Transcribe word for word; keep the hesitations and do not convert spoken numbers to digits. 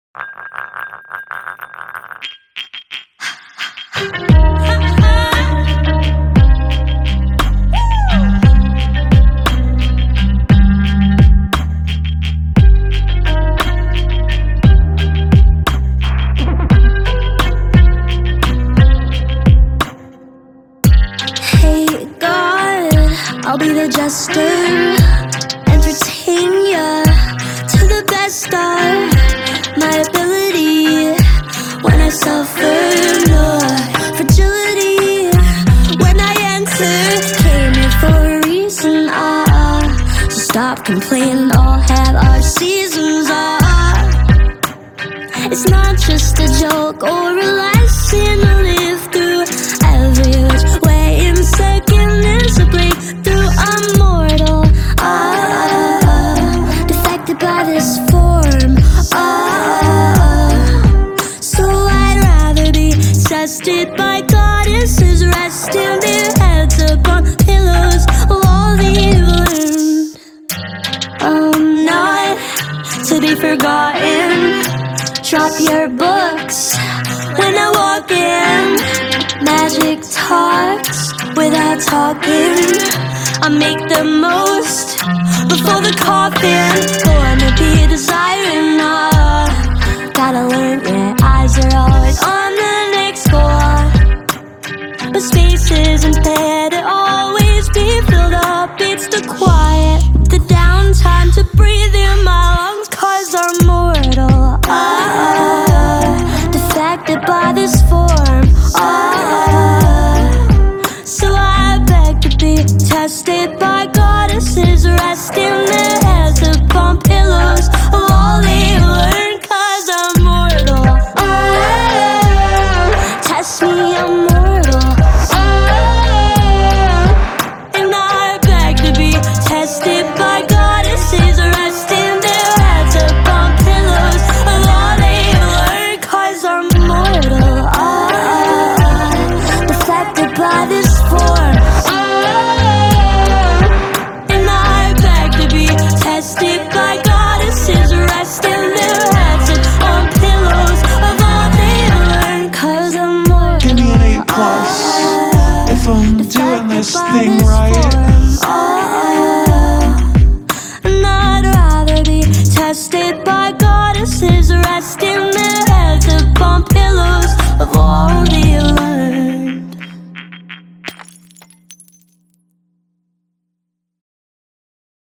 Hey God, I'll be the jester, entertain ya to the best of my ability. When I suffer, no fragility. When I enter, came here for a reason. Ah, so stop complaining. All have our seasons. Ah, it's not just a joke or a lesson to live through. Every which way in second is a breakthrough. I'm mortal. Ah, defected by this form. Ah, so I'd rather be tested by goddesses, resting their heads upon pillows of all the evil end. I'm not to be forgotten. Drop your books when I walk in. Magic talks without talking. I make the most before the coffin. Gonna be desiring. Uh, gotta learn, yeah. Eyes are always on the next score. But space isn't there to always be filled up. It's the quiet, the downtime to breathe in my lungs. Cause I'm mortal. Ah, defected by this form. Ah, so I beg to be tested by goddesses, resting their heads upon pillows of all they learn. Cause I'm mortal. Ah, test me, I'm mortal. Ah, and I beg to be tested by goddesses, resting their heads upon pillows of all they learn. Cause I'm mortal. Ah, deflected by this form. Ah, and I beg to be tested by goddesses, resting their heads upon pillows of all they learn. Cause I'm mortal. Give me an eight plus if I'm doing this thing right. And I'd rather be tested by goddesses, resting their heads upon pillows of all the